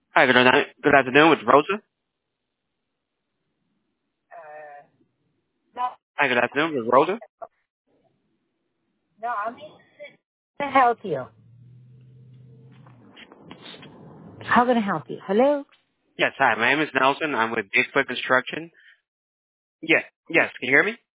Hi, good afternoon with Rosa. Uh, no, Hi, good afternoon with Rosa. no, I mean to help you. How can I help you? Hello? Yes, hi, my name is Nelson. I'm with Bigfoot Construction. Yes, can you hear me?